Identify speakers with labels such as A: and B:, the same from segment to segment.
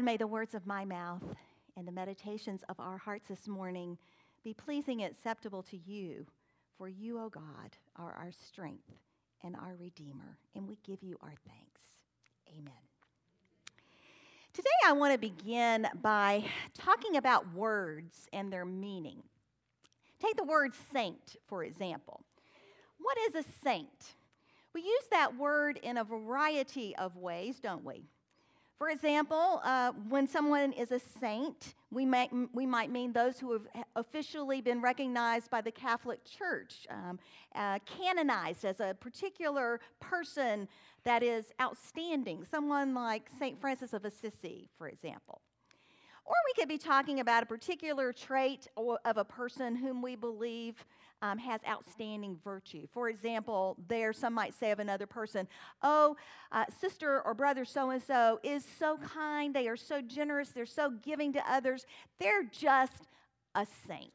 A: may the words of my mouth and the meditations of our hearts this morning be pleasing and acceptable to you, for you, O God, are our strength and our Redeemer, and we give you our thanks. Amen. Today I want to begin by talking about words and their meaning. Take the word saint, for example. What is a saint? We use that word in a variety of ways, don't we? For example, when someone is a saint, we might mean those who have officially been recognized by the Catholic Church, canonized as a particular person that is outstanding, someone like St. Francis of Assisi, for example. Or we could be talking about a particular trait of a person whom we believe has outstanding virtue. For example, some might say of another person, sister or brother so-and-so is so kind, they are so generous, they're so giving to others, they're just a saint.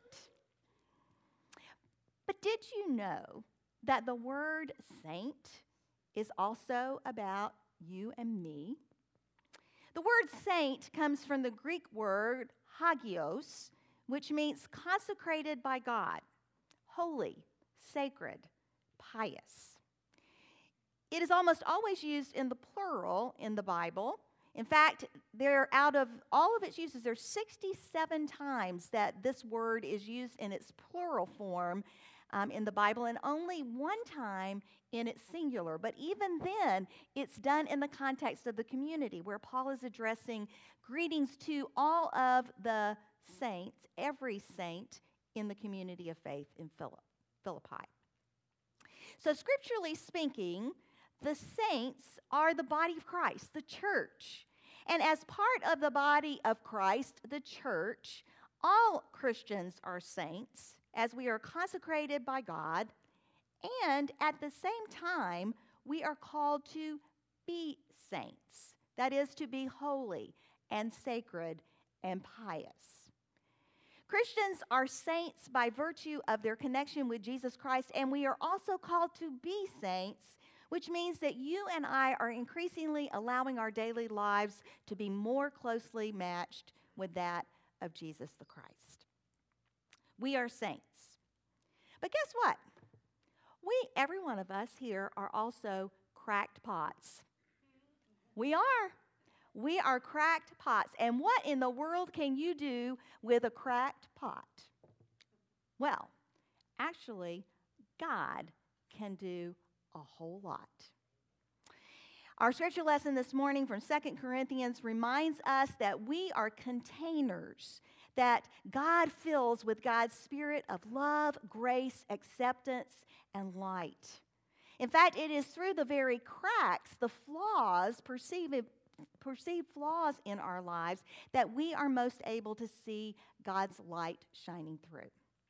A: But did you know that the word saint is also about you and me? The word saint comes from the Greek word hagios, which means consecrated by God, holy, sacred, pious. It is almost always used in the plural in the Bible. In fact, out of all of its uses, there's 67 times that this word is used in its plural form in the Bible, and only one time in its singular. But even then, it's done in the context of the community, where Paul is addressing greetings to all of the saints, every saint in the community of faith in Philippi. So scripturally speaking, the saints are the body of Christ, the church. And as part of the body of Christ, the church, all Christians are saints, as we are consecrated by God, and at the same time, we are called to be saints. That is, to be holy and sacred and pious. Christians are saints by virtue of their connection with Jesus Christ, and we are also called to be saints, which means that you and I are increasingly allowing our daily lives to be more closely matched with that of Jesus the Christ. We are saints. But guess what? Every one of us here are also cracked pots. We are. We are cracked pots. And what in the world can you do with a cracked pot? Well, actually, God can do a whole lot. Our scripture lesson this morning from 2 Corinthians reminds us that we are containers that God fills with God's spirit of love, grace, acceptance, and light. In fact, it is through the very cracks, the flaws, perceived flaws in our lives, that we are most able to see God's light shining through.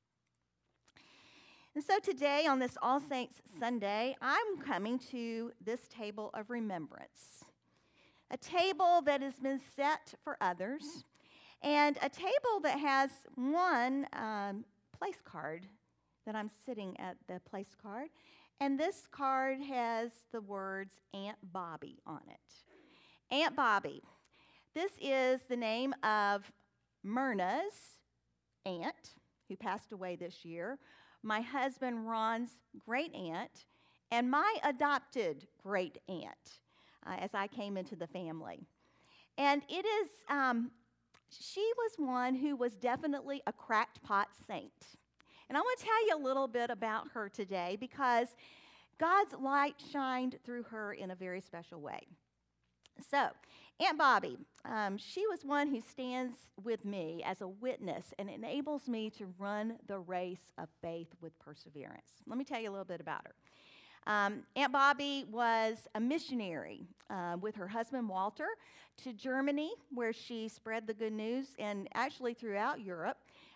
A: And so today, on this All Saints Sunday, I'm coming to this table of remembrance, a table that has been set for others, and a table that has one place card that I'm sitting at the place card, and this card has the words Aunt Bobby on it. Aunt Bobby. This is the name of Myrna's aunt, who passed away this year, my husband Ron's great aunt, and my adopted great aunt as I came into the family. And it is, she was one who was definitely a cracked pot saint. And I want to tell you a little bit about her today because God's light shined through her in a very special way. So, Aunt Bobby, she was one who stands with me as a witness and enables me to run the race of faith with perseverance. Let me tell you a little bit about her. Aunt Bobby was a missionary with her husband Walter to Germany, where she spread the good news, and actually throughout Europe.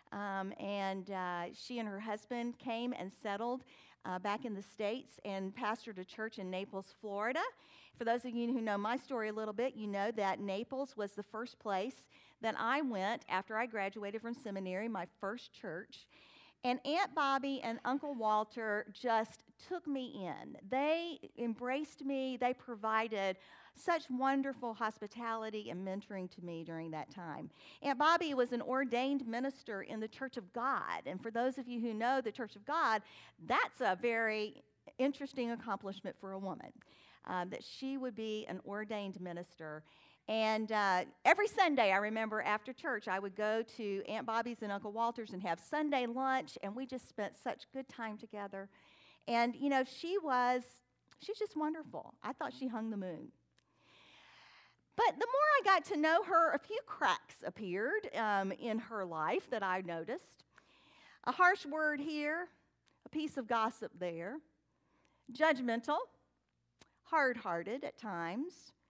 A: She and her husband came and settled back in the States and pastored a church in Naples, Florida. For those of you who know my story a little bit, you know that Naples was the first place that I went after I graduated from seminary, my first church. And Aunt Bobby and Uncle Walter just took me in. They embraced me. They provided such wonderful hospitality and mentoring to me during that time. Aunt Bobby was an ordained minister in the Church of God. And for those of you who know the Church of God, that's a very interesting accomplishment for a woman, that she would be an ordained minister. And every Sunday, I remember after church, I would go to Aunt Bobby's and Uncle Walter's and have Sunday lunch, and we just spent such good time together. And, you know, she's just wonderful. I thought she hung the moon. But the more I got to know her, a few cracks appeared in her life that I noticed. A harsh word here, a piece of gossip there, judgmental, hard-hearted at times.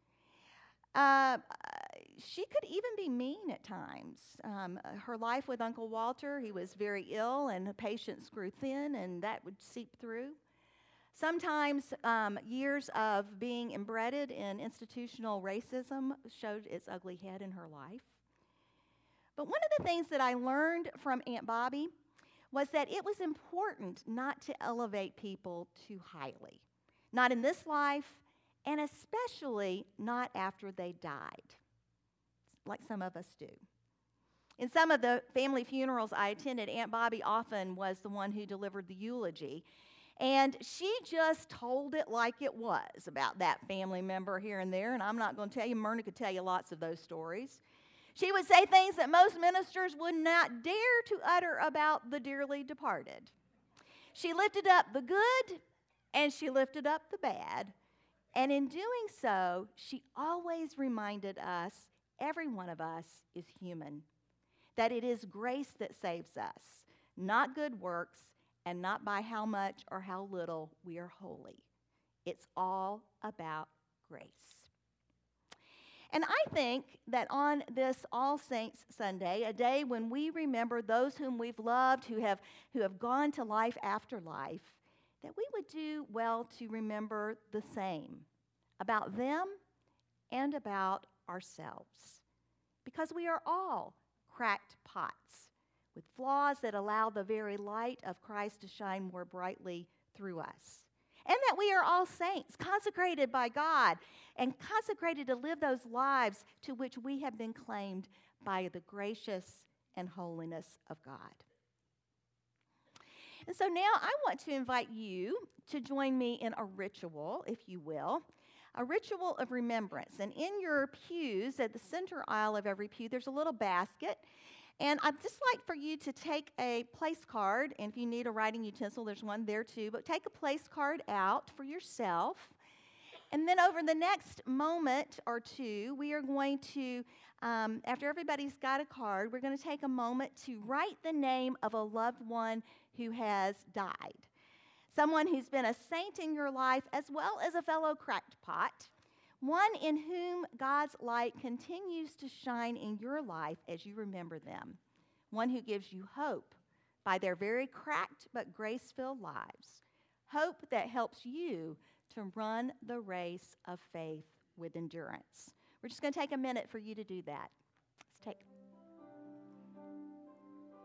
A: She could even be mean at times. Her life with Uncle Walter, he was very ill and the patience grew thin, and that would seep through. Sometimes years of being embedded in institutional racism showed its ugly head in her life. But one of the things that I learned from Aunt Bobby was that it was important not to elevate people too highly. Not in this life, and especially not after they died, like some of us do. In some of the family funerals I attended, Aunt Bobby often was the one who delivered the eulogy. And she just told it like it was about that family member here and there. And I'm not going to tell you, Myrna could tell you lots of those stories. She would say things that most ministers would not dare to utter about the dearly departed. She lifted up the good and she lifted up the bad. And in doing so, she always reminded us, every one of us is human, that it is grace that saves us, not good works, and not by how much or how little we are holy. It's all about grace. And I think that on this All Saints Sunday, a day when we remember those whom we've loved, who have gone to life after life, that we would do well to remember the same about them and about ourselves. Because we are all cracked pots with flaws that allow the very light of Christ to shine more brightly through us. And that we are all saints, consecrated by God, and consecrated to live those lives to which we have been claimed by the gracious and holiness of God. And so now I want to invite you to join me in a ritual, if you will, a ritual of remembrance. And in your pews, at the center aisle of every pew, there's a little basket. And I'd just like for you to take a place card, and if you need a writing utensil, there's one there too, but take a place card out for yourself. And then over the next moment or two, we are going to, after everybody's got a card, we're going to take a moment to write the name of a loved one who has died. Someone who's been a saint in your life as well as a fellow cracked pot. One in whom God's light continues to shine in your life as you remember them. One who gives you hope by their very cracked but grace-filled lives. Hope that helps you to run the race of faith with endurance. We're just going to take a minute for you to do that. Let's take